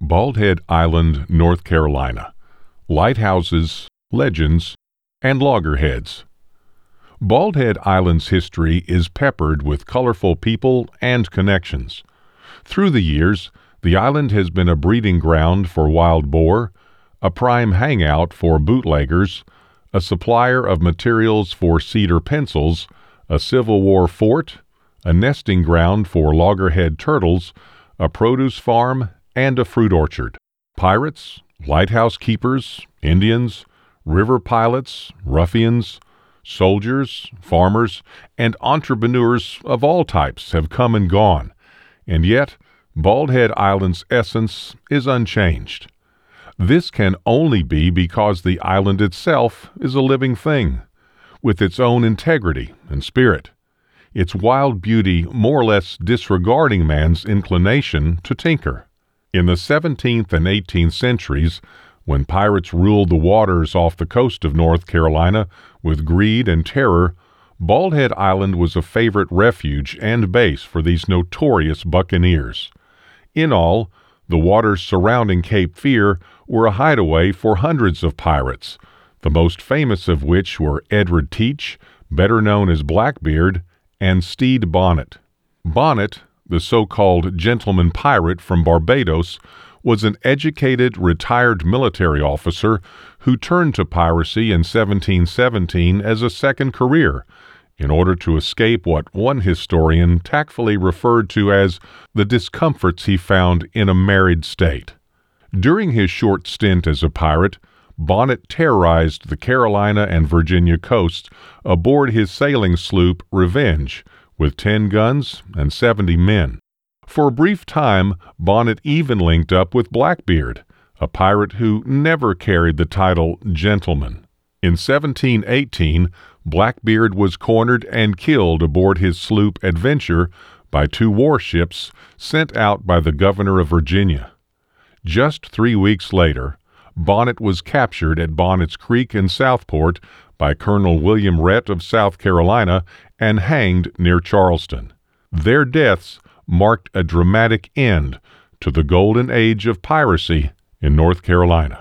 Bald Head Island, North Carolina. Lighthouses, legends, and loggerheads. Bald Head Island's history is peppered with colorful people and connections. Through the years, the island has been a breeding ground for wild boar, a prime hangout for bootleggers, a supplier of materials for cedar pencils, a Civil War fort, a nesting ground for loggerhead turtles, a produce farm, and a fruit orchard. Pirates, lighthouse keepers, Indians, river pilots, ruffians, soldiers, farmers, and entrepreneurs of all types have come and gone, and yet Bald Head Island's essence is unchanged. This can only be because the island itself is a living thing, with its own integrity and spirit, its wild beauty more or less disregarding man's inclination to tinker. In the 17th and 18th centuries, when pirates ruled the waters off the coast of North Carolina with greed and terror, Bald Head Island was a favorite refuge and base for these notorious buccaneers. In all, the waters surrounding Cape Fear were a hideaway for hundreds of pirates, the most famous of which were Edward Teach, better known as Blackbeard, and Stede Bonnet. Bonnet, the so-called gentleman pirate from Barbados, was an educated, retired military officer who turned to piracy in 1717 as a second career, in order to escape what one historian tactfully referred to as the discomforts he found in a married state. During his short stint as a pirate, Bonnet terrorized the Carolina and Virginia coasts aboard his sailing sloop Revenge, with 10 guns and 70 men. For a brief time, Bonnet even linked up with Blackbeard, a pirate who never carried the title gentleman. In 1718, Blackbeard was cornered and killed aboard his sloop Adventure by 2 warships sent out by the governor of Virginia. Just 3 weeks later, Bonnet was captured at Bonnet's Creek in Southport by Colonel William Rhett of South Carolina and hanged near Charleston. Their deaths marked a dramatic end to the golden age of piracy in North Carolina.